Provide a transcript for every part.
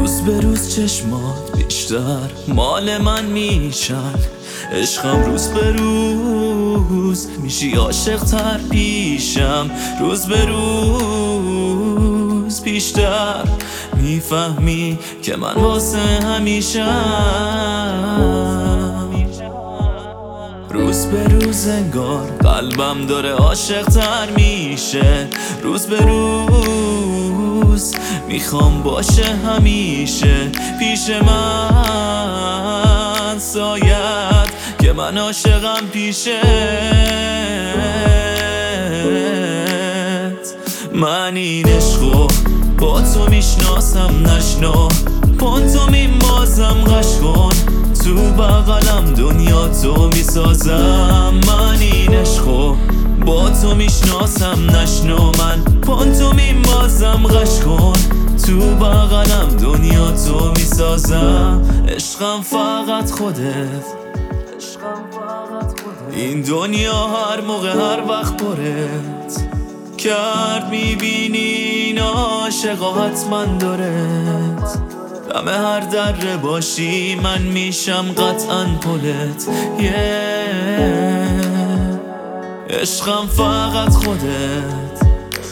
روز به روز چشمات بیشتر مال من میشن، عشقم روز به روز میشی عاشق تر پیشم. روز به روز بیشتر میفهمی که من واسه همیشم. روز به روز انگار قلبم داره عاشق تر میشه. روز به روز میخوام باشه همیشه پیش من، شاید که من عاشقم پیشت. من این عشقو با تو میشناسم، نشنا پانتومین بازم غش کن، تو بغلم دنیا تو میسازم. من این عشقو با تو میشناسم، نشنا من پانتومین بازم غش کن، تو بغلم دنیا تو میسازم. عشقم فقط خودت، این دنیا هر موقع هر وقت پرت کرد، میبینی این عاشقا حتما دارت. دم هر دره باشی من میشم قطعا پلت. عشقم فقط خودت،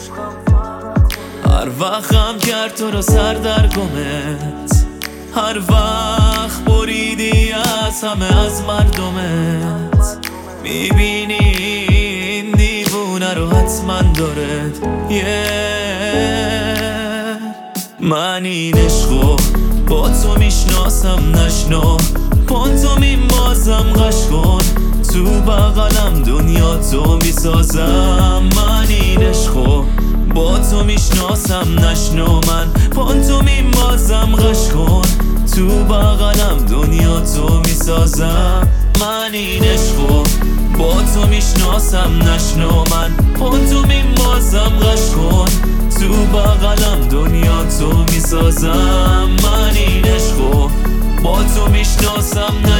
هر وقت غم کرد تو رو سر در گمت، هر وقت بریدی از همه از مردمت، میبینی این دیوونه رو حتما دارد. من این عشقو با تو میشناسم، نشنا پانتومین بازم غش کن، تو بغلم دنیا تو میسازم. من این عشقو با تو میشناسم، نشنا من پانتومین بازم غش کن، تو بغلم دنیا تو میسازم. من این عشقو با تو میشناسم، نشنا من پانتومین بازم غش کن، تو بغلم دنیا تو میسازم. من این عشقو با تو میشناسم.